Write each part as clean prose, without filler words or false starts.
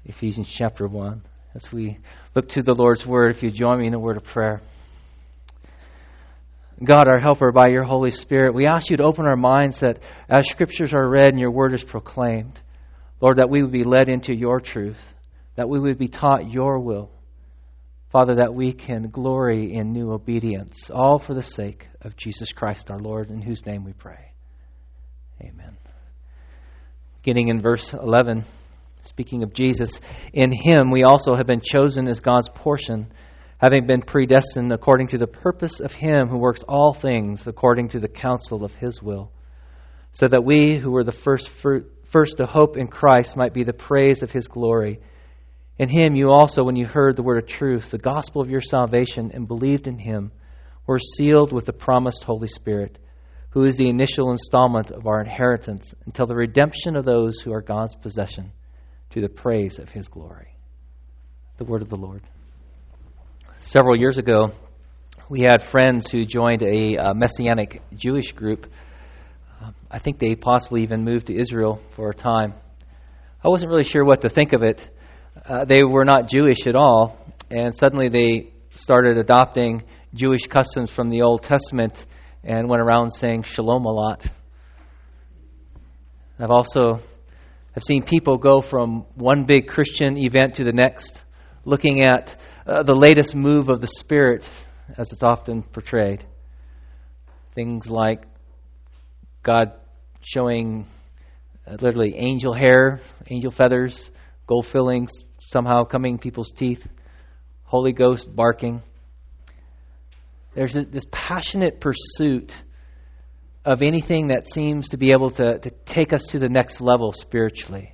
Ephesians chapter 1. As we look to the Lord's Word, if you join me in a word of prayer. God, our helper, by your Holy Spirit, we ask you to open our minds that as Scriptures are read and your Word is proclaimed, Lord, that we would be led into your truth, that we would be taught your will. Father, that we can glory in new obedience, all for the sake of Jesus Christ our Lord, in whose name we pray. Amen. Beginning in verse 11, speaking of Jesus, in him we also have been chosen as God's portion, having been predestined according to the purpose of him who works all things according to the counsel of his will, so that we who were the first to hope in Christ might be the praise of his glory. In him you also, when you heard the word of truth, the gospel of your salvation, and believed in him, were sealed with the promised Holy Spirit, who is the initial installment of our inheritance until the redemption of those who are God's possession, to the praise of his glory. The word of the Lord. Several years ago, we had friends who joined a Messianic Jewish group. I think they possibly even moved to Israel for a time. I wasn't really sure what to think of it. They were not Jewish at all, and suddenly they started adopting Jewish customs from the Old Testament and went around saying shalom a lot. I've seen people go from one big Christian event to the next, looking at the latest move of the Spirit, as it's often portrayed. Things like God showing literally angel hair, angel feathers, gold fillings somehow coming in people's teeth, Holy Ghost barking. There's this passionate pursuit of anything that seems to be able to take us to the next level spiritually.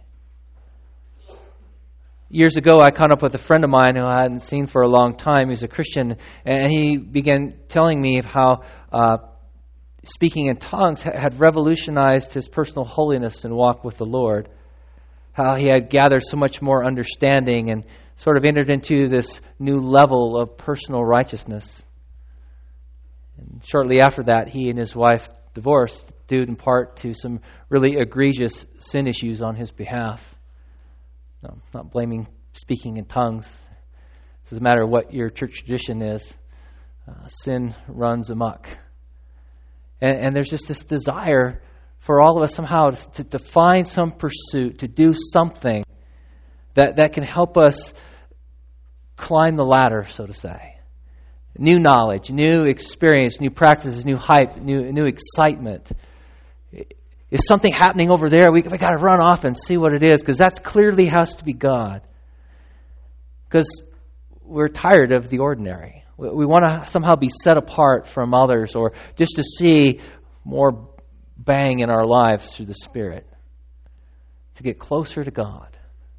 Years ago, I caught up with a friend of mine who I hadn't seen for a long time. He's a Christian, and he began telling me of how speaking in tongues had revolutionized his personal holiness and walk with the Lord. How he had gathered so much more understanding and sort of entered into this new level of personal righteousness. And shortly after that, he and his wife divorced, due in part to some really egregious sin issues on his behalf. No, I'm not blaming speaking in tongues. It doesn't matter what your church tradition is. Sin runs amok. And there's just this desire for all of us somehow to find some pursuit, to do something that can help us climb the ladder, so to say. New knowledge, new experience, new practices, new hype, new excitement. Is something happening over there? We got to run off and see what it is, because that clearly has to be God. Because we're tired of the ordinary. We want to somehow be set apart from others, or just to see more bang in our lives through the Spirit, to get closer to God.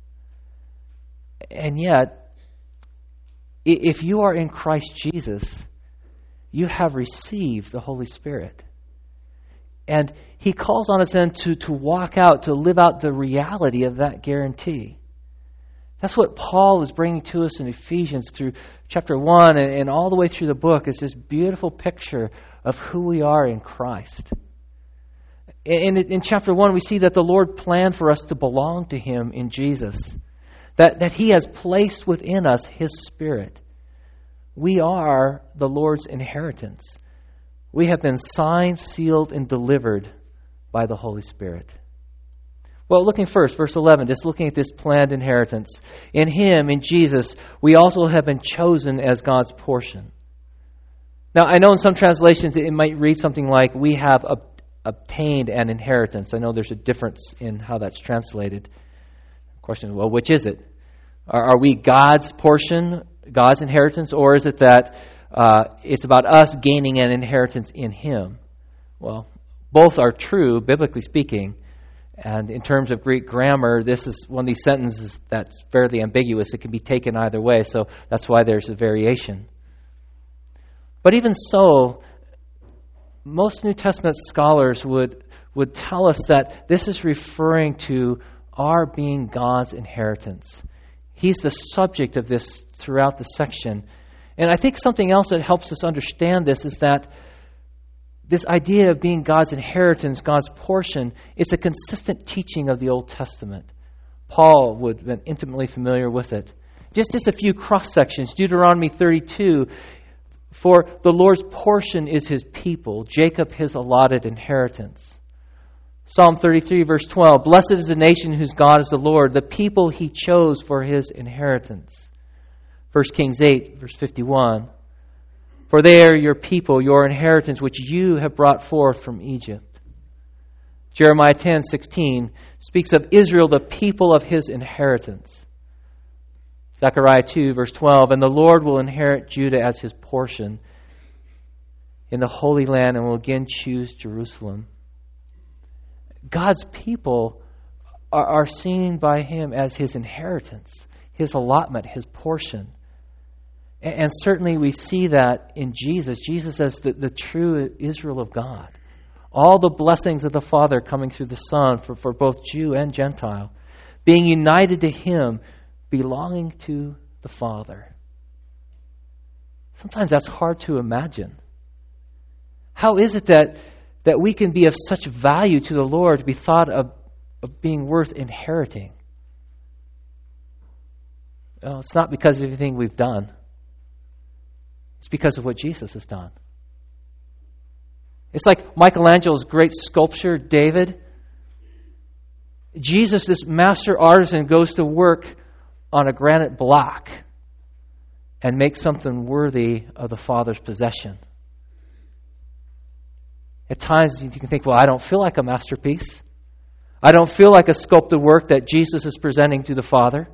And yet, if you are in Christ Jesus, you have received the Holy Spirit. And he calls on us then to walk out, to live out the reality of that guarantee. That's what Paul is bringing to us in Ephesians through chapter 1 and all the way through the book. It's this beautiful picture of who we are in Christ. In chapter 1, we see that the Lord planned for us to belong to him in Jesus. That he has placed within us his Spirit. We are the Lord's inheritance. We have been signed, sealed, and delivered by the Holy Spirit. Well, looking first, verse 11, just looking at this planned inheritance. In him, in Jesus, we also have been chosen as God's portion. Now, I know in some translations it might read something like, we have obtained an inheritance. I know there's a difference in how that's translated. Question, well, which is it? Are we God's portion, God's inheritance, or is it that it's about us gaining an inheritance in him? Well, both are true, biblically speaking. And in terms of Greek grammar, this is one of these sentences that's fairly ambiguous. It can be taken either way, so that's why there's a variation. But even so, most New Testament scholars would tell us that this is referring to our being God's inheritance. He's the subject of this throughout the section. And I think something else that helps us understand this is that this idea of being God's inheritance, God's portion, it's a consistent teaching of the Old Testament. Paul would have been intimately familiar with it. Just a few cross sections. Deuteronomy 32, for the Lord's portion is his people, Jacob his allotted inheritance. Psalm 33, verse 12, blessed is the nation whose God is the Lord, the people he chose for his inheritance. 1 Kings 8, verse 51, for they are your people, your inheritance, which you have brought forth from Egypt. Jeremiah 10:16 speaks of Israel, the people of his inheritance. Zechariah 2, verse 12, and the Lord will inherit Judah as his portion in the Holy Land and will again choose Jerusalem. God's people are seen by him as his inheritance, his allotment, his portion. And certainly we see that in Jesus. Jesus as the true Israel of God. All the blessings of the Father coming through the Son for both Jew and Gentile. Being united to him, belonging to the Father. Sometimes that's hard to imagine. How is it that we can be of such value to the Lord to be thought of being worth inheriting? Well, it's not because of anything we've done. It's because of what Jesus has done. It's like Michelangelo's great sculpture, David. Jesus, this master artisan, goes to work on a granite block and makes something worthy of the Father's possession. At times you can think, well, I don't feel like a masterpiece. I don't feel like a sculpted work that Jesus is presenting to the Father.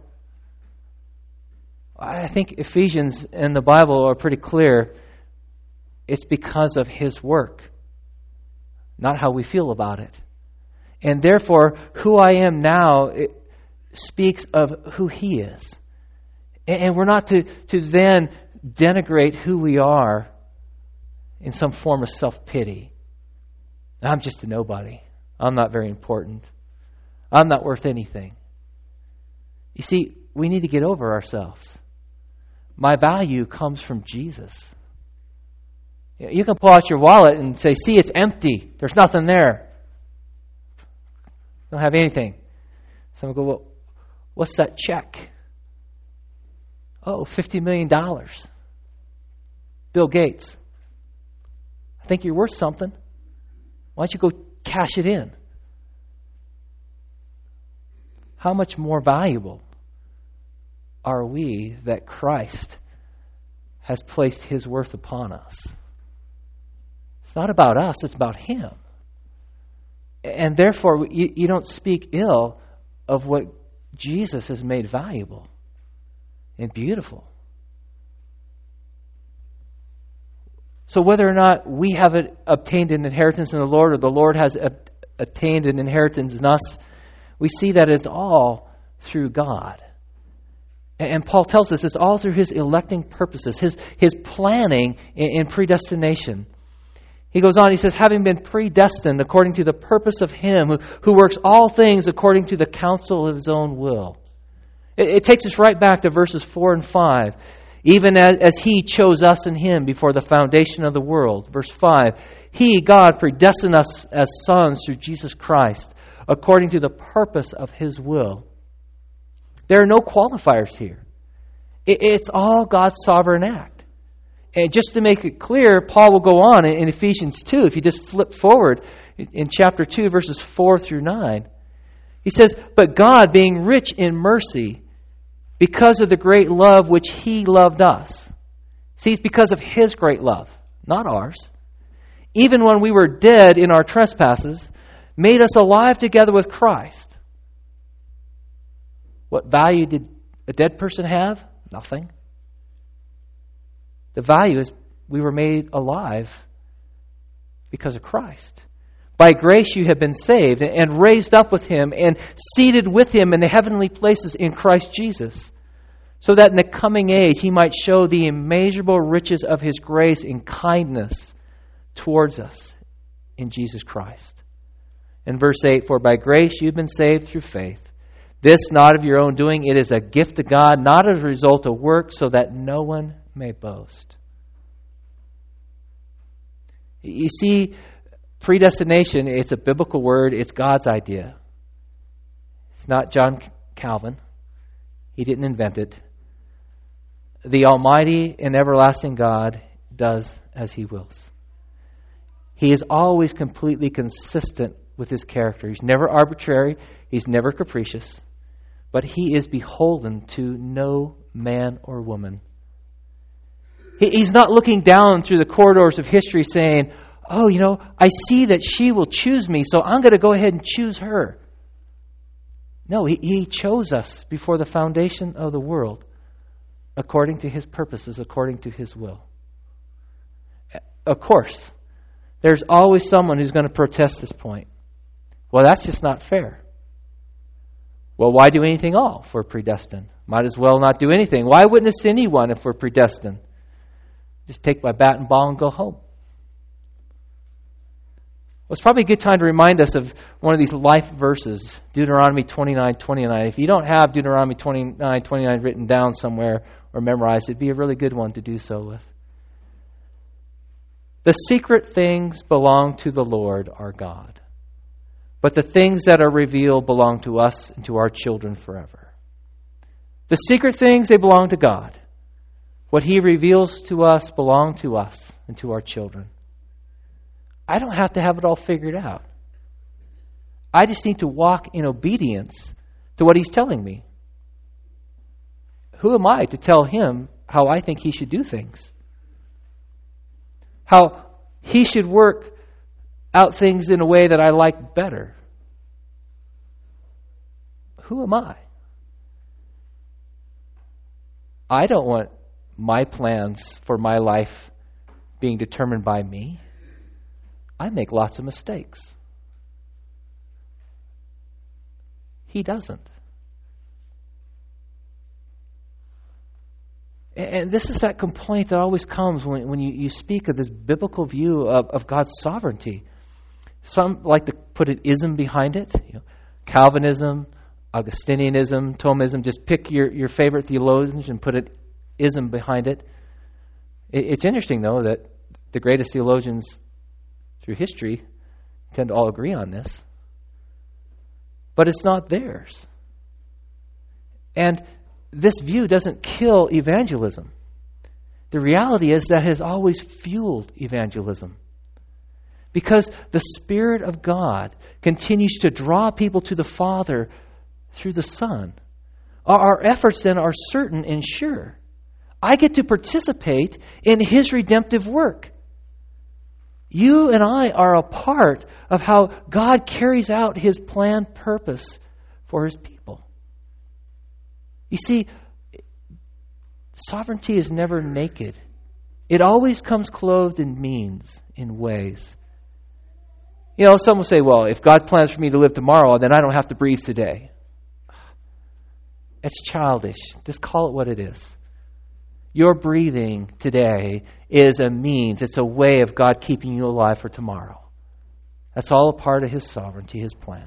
I think Ephesians and the Bible are pretty clear. It's because of his work, not how we feel about it. And therefore, who I am now speaks of who he is. And we're not to then denigrate who we are in some form of self-pity. I'm just a nobody. I'm not very important. I'm not worth anything. You see, we need to get over ourselves. My value comes from Jesus. You can pull out your wallet and say, see, it's empty. There's nothing there. Don't have anything. Someone go, well, what's that check? Oh, $50 million. Bill Gates. I think you're worth something. Why don't you go cash it in? How much more valuable are we that Christ has placed his worth upon us? It's not about us, it's about him. And therefore, you don't speak ill of what Jesus has made valuable and beautiful. So whether or not we have obtained an inheritance in the Lord or the Lord has attained an inheritance in us, we see that it's all through God. And Paul tells us it's all through his electing purposes, his planning and predestination. He goes on, he says, having been predestined according to the purpose of him who works all things according to the counsel of his own will. It takes us right back to verses 4 and 5. Even as he chose us in him before the foundation of the world. Verse 5, he, God, predestined us as sons through Jesus Christ, according to the purpose of his will. There are no qualifiers here. It's all God's sovereign act. And just to make it clear, Paul will go on in Ephesians 2. If you just flip forward in chapter 2, verses 4 through 9. He says, but God, being rich in mercy, because of the great love which he loved us. See, it's because of his great love, not ours. Even when we were dead in our trespasses, made us alive together with Christ. What value did a dead person have? Nothing. The value is we were made alive because of Christ. By grace you have been saved and raised up with him and seated with him in the heavenly places in Christ Jesus, so that in the coming age he might show the immeasurable riches of his grace and kindness towards us in Jesus Christ. In verse 8, for by grace you've been saved through faith. This not of your own doing, it is a gift of God, not as a result of work, so that no one may boast. You see, predestination, it's a biblical word. It's God's idea. It's not John Calvin. He didn't invent it. The Almighty and everlasting God does as He wills. He is always completely consistent with His character. He's never arbitrary. He's never capricious. But He is beholden to no man or woman. He's not looking down through the corridors of history saying, oh, I see that she will choose me, so I'm going to go ahead and choose her. No, He chose us before the foundation of the world, according to His purposes, according to His will. Of course, there's always someone who's going to protest this point. Well, that's just not fair. Well, why do anything at all if we're predestined? Might as well not do anything. Why witness to anyone if we're predestined? Just take my bat and ball and go home. Well, it's probably a good time to remind us of one of these life verses, Deuteronomy 29:29. If you don't have Deuteronomy 29:29 written down somewhere or memorized, it'd be a really good one to do so with. The secret things belong to the Lord our God, but the things that are revealed belong to us and to our children forever. The secret things, they belong to God. What He reveals to us belong to us and to our children. I don't have to have it all figured out. I just need to walk in obedience to what He's telling me. Who am I to tell Him how I think He should do things? How He should work out things in a way that I like better? Who am I? I don't want my plans for my life being determined by me. I make lots of mistakes. He doesn't. And this is that complaint that always comes when you speak of this biblical view of God's sovereignty. Some like to put an ism behind it. Calvinism, Augustinianism, Thomism. Just pick your favorite theologians and put an ism behind it. It's interesting, though, that the greatest theologians through history tend to all agree on this. But it's not theirs. And this view doesn't kill evangelism. The reality is that it has always fueled evangelism. Because the Spirit of God continues to draw people to the Father through the Son. Our efforts then are certain and sure. I get to participate in His redemptive work. You and I are a part of how God carries out His planned purpose for His people. You see, sovereignty is never naked. It always comes clothed in means, in ways. Some will say, well, if God plans for me to live tomorrow, then I don't have to breathe today. It's childish. Just call it what it is. Your breathing today is a means. It's a way of God keeping you alive for tomorrow. That's all a part of His sovereignty, His plan.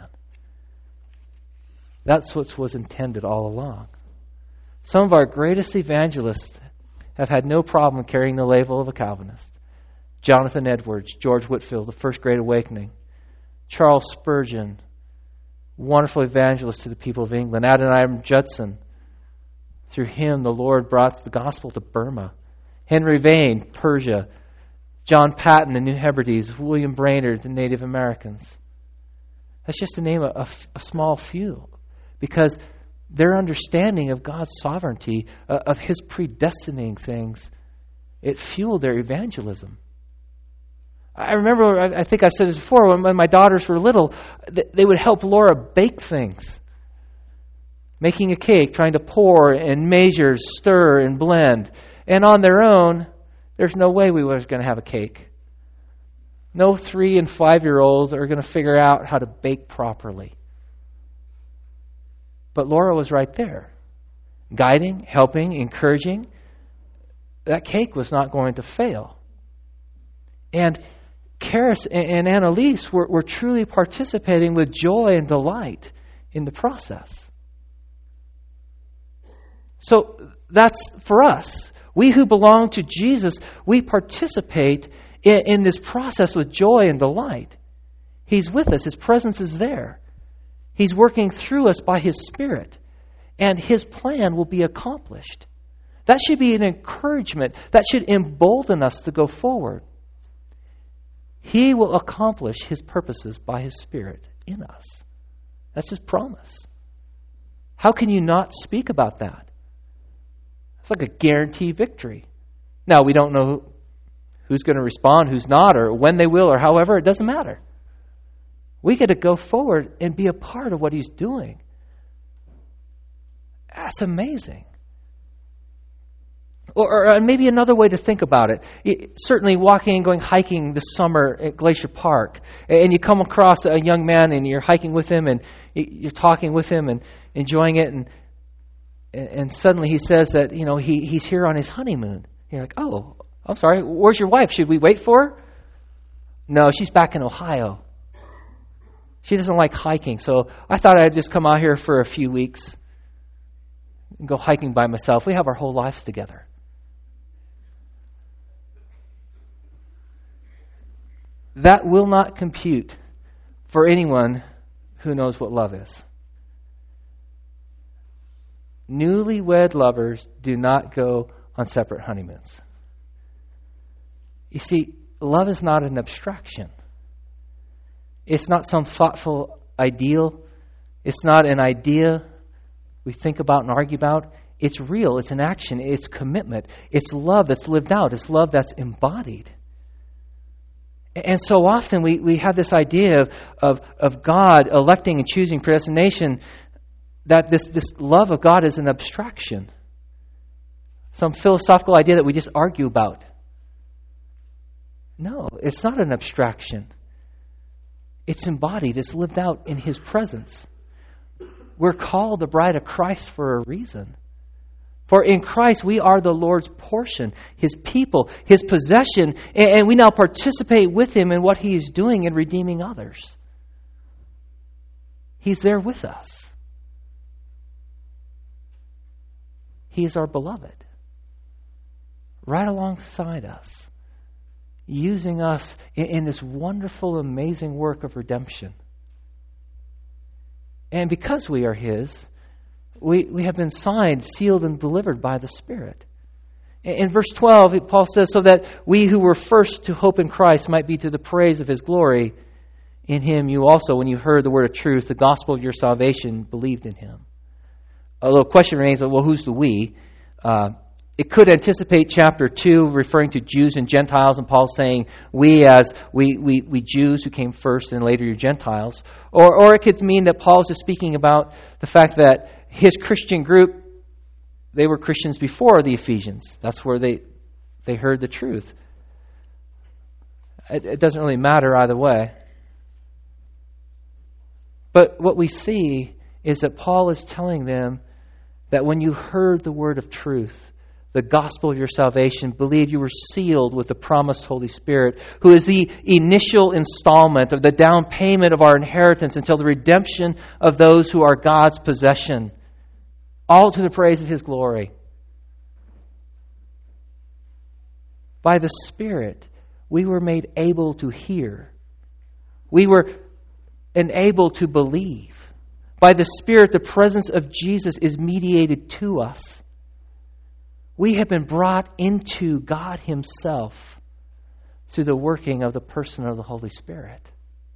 That's what was intended all along. Some of our greatest evangelists have had no problem carrying the label of a Calvinist. Jonathan Edwards, George Whitefield, the First Great Awakening, Charles Spurgeon, wonderful evangelist to the people of England, Adoniram Judson. Through him, the Lord brought the gospel to Burma. Henry Vane, Persia. John Patton, the New Hebrides. William Brainerd, the Native Americans. That's just to name a small few. Because their understanding of God's sovereignty, of His predestining things, it fueled their evangelism. I remember, I think I've said this before, when my daughters were little, they would help Laura bake things. Making a cake, trying to pour and measure, stir and blend. And on their own, there's no way we were going to have a cake. No 3- and 5-year-olds are going to figure out how to bake properly. But Laura was right there, guiding, helping, encouraging. That cake was not going to fail. And Karis and Annalise were truly participating with joy and delight in the process. So that's for us. We who belong to Jesus, we participate in this process with joy and delight. He's with us. His presence is there. He's working through us by His Spirit. and His plan will be accomplished. That should be an encouragement. That should embolden us to go forward. He will accomplish His purposes by His Spirit in us. That's His promise. How can you not speak about that? It's like a guaranteed victory. Now, we don't know who's going to respond, who's not, or when they will, or however. It doesn't matter. We get to go forward and be a part of what He's doing. That's amazing. Or maybe another way to think about it. Certainly walking and going hiking this summer at Glacier Park, and you come across a young man and you're hiking with him and you're talking with him and enjoying it, and suddenly he says that he's here on his honeymoon. You're like, oh, I'm sorry, where's your wife? Should we wait for her? No, she's back in Ohio. She doesn't like hiking, so I thought I'd just come out here for a few weeks and go hiking by myself. We have our whole lives together. That will not compute for anyone who knows what love is. Newlywed lovers do not go on separate honeymoons. You see, love is not an abstraction. It's not some thoughtful ideal. It's not an idea we think about and argue about. It's real. It's an action. It's commitment. It's love that's lived out. It's love that's embodied. And so often we have this idea of God electing and choosing predestination, that this love of God is an abstraction. Some philosophical idea that we just argue about. No, it's not an abstraction. It's embodied. It's lived out in His presence. We're called the bride of Christ for a reason. For in Christ we are the Lord's portion, His people, His possession, and we now participate with Him in what He is doing in redeeming others. He's there with us. He is our beloved, right alongside us, using us in this wonderful, amazing work of redemption. And because we are His, we have been signed, sealed, and delivered by the Spirit. In verse 12, Paul says, so that we who were first to hope in Christ might be to the praise of His glory. In Him you also, when you heard the word of truth, the gospel of your salvation, believed in Him. A little question remains, well, who's the we? It could anticipate chapter 2, referring to Jews and Gentiles, and Paul saying, we as we Jews who came first and later you Gentiles. Or it could mean that Paul is just speaking about the fact that his Christian group, they were Christians before the Ephesians. That's where they heard the truth. It doesn't really matter either way. But what we see is that Paul is telling them that when you heard the word of truth, the gospel of your salvation, believe you were sealed with the promised Holy Spirit, who is the initial installment of the down payment of our inheritance until the redemption of those who are God's possession, all to the praise of His glory. By the Spirit, we were made able to hear. We were enabled to believe. By the Spirit, the presence of Jesus is mediated to us. We have been brought into God Himself through the working of the person of the Holy Spirit.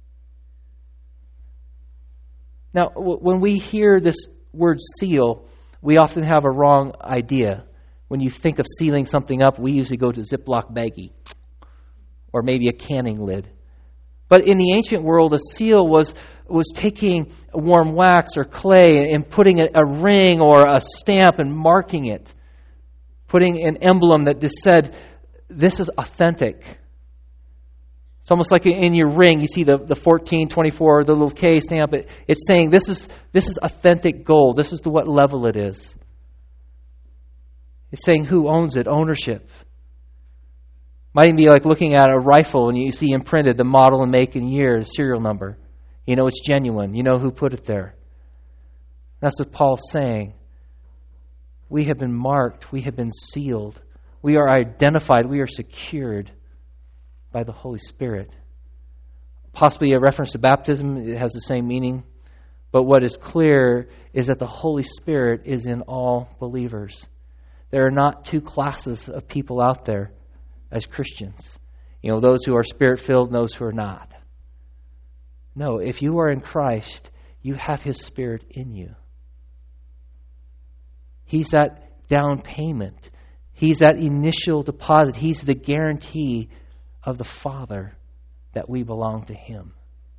Now, when we hear this word seal, we often have a wrong idea. When you think of sealing something up, we usually go to Ziploc baggie or maybe a canning lid. But in the ancient world, a seal was taking warm wax or clay and putting a ring or a stamp and marking it. Putting an emblem that just said, this is authentic. It's almost like in your ring, you see the 1424, the little K stamp. It's saying this is authentic gold. This is to what level it is. It's saying who owns it, ownership. Might even be like looking at a rifle and you see imprinted the model and make and year, the serial number. You know it's genuine. You know who put it there. That's what Paul's saying. We have been marked. We have been sealed. We are identified. We are secured by the Holy Spirit. Possibly a reference to baptism. It has the same meaning. But what is clear is that the Holy Spirit is in all believers. There are not two classes of people out there as Christians. Those who are Spirit-filled and those who are not. No, if you are in Christ, you have His Spirit in you. He's that down payment. He's that initial deposit. He's the guarantee of the Father that we belong to Him.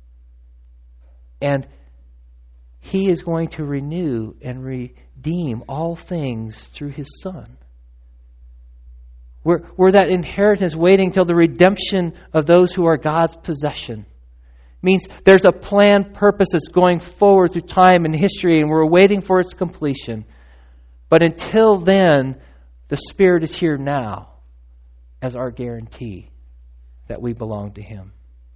And He is going to renew and redeem all things through His Son. We're that inheritance waiting till the redemption of those who are God's possession. It means there's a planned purpose that's going forward through time and history, and we're waiting for its completion. But until then, the Spirit is here now as our guarantee that we belong to Him.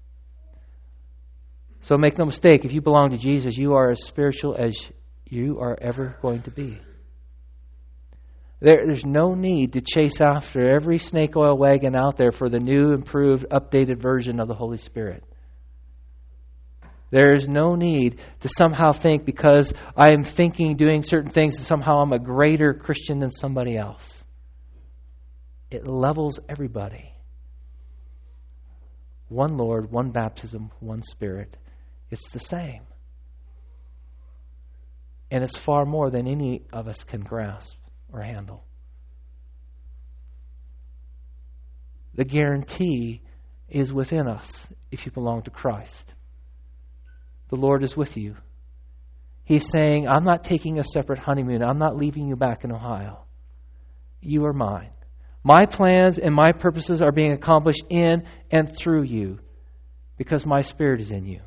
So make no mistake, if you belong to Jesus, you are as spiritual as you are ever going to be. There's no need to chase after every snake oil wagon out there for the new, improved, updated version of the Holy Spirit. There is no need to somehow think because I am thinking, doing certain things, that somehow I'm a greater Christian than somebody else. It levels everybody. One Lord, one baptism, one Spirit. It's the same. And it's far more than any of us can grasp or handle. The guarantee is within us if you belong to Christ. The Lord is with you. He's saying, I'm not taking a separate honeymoon. I'm not leaving you back in Ohio. You are mine. My plans and my purposes are being accomplished in and through you because my Spirit is in you.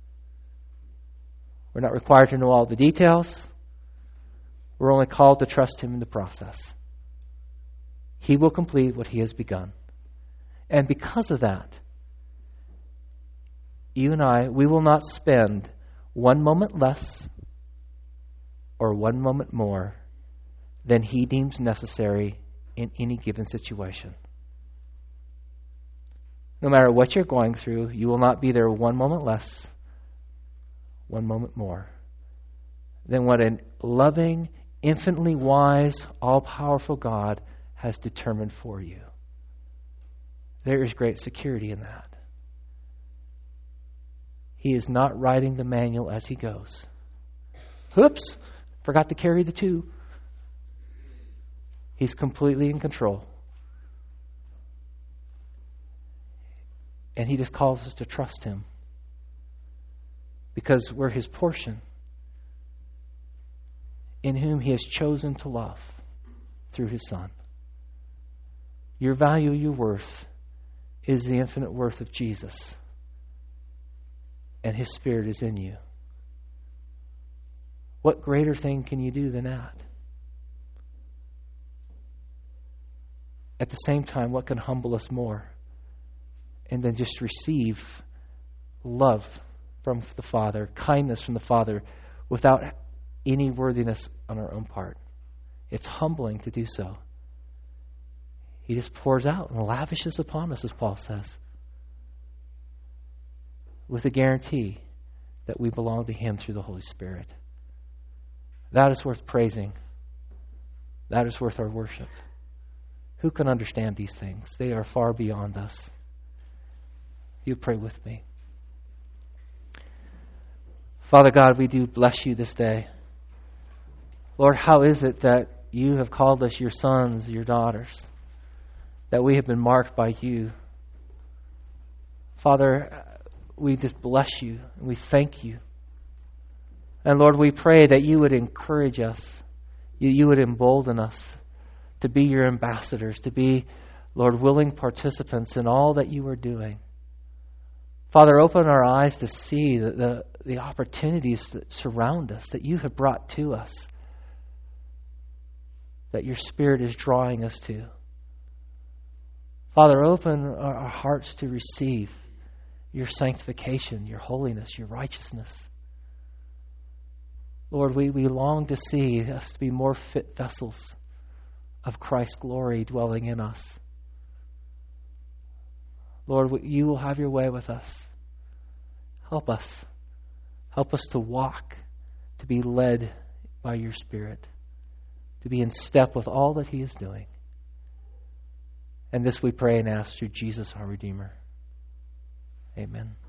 We're not required to know all the details. We're only called to trust Him in the process. He will complete what He has begun. And because of that, you and I, we will not spend one moment less or one moment more than He deems necessary in any given situation. No matter what you're going through, you will not be there one moment less, one moment more than what a loving, infinitely wise, all-powerful God has determined for you. There is great security in that. He is not writing the manual as He goes. Oops, forgot to carry the two. He's completely in control. And He just calls us to trust Him because we're His portion, in whom He has chosen to love through His Son. Your value, your worth, is the infinite worth of Jesus. And His Spirit is in you. What greater thing can you do than that? At the same time, what can humble us more? And then just receive love from the Father, kindness from the Father, without any worthiness on our own part. It's humbling to do so. He just pours out and lavishes upon us, as Paul says, with a guarantee that we belong to Him through the Holy Spirit. That is worth praising. That is worth our worship. Who can understand these things? They are far beyond us. You pray with me. Father God, we do bless You this day. Lord, how is it that You have called us your sons, your daughters, that we have been marked by You? Father, we just bless You and we thank You. And Lord, we pray that You would encourage us, You would embolden us to be Your ambassadors, to be, Lord, willing participants in all that You are doing. Father, open our eyes to see the opportunities that surround us, that You have brought to us, that Your Spirit is drawing us to. Father, open our hearts to receive Your sanctification, Your holiness, Your righteousness. Lord, we long to see us to be more fit vessels of Christ's glory dwelling in us. Lord, You will have Your way with us. Help us. Help us to walk to be led by your Spirit, to be in step with all that He is doing. And this we pray and ask through Jesus our Redeemer. Amen.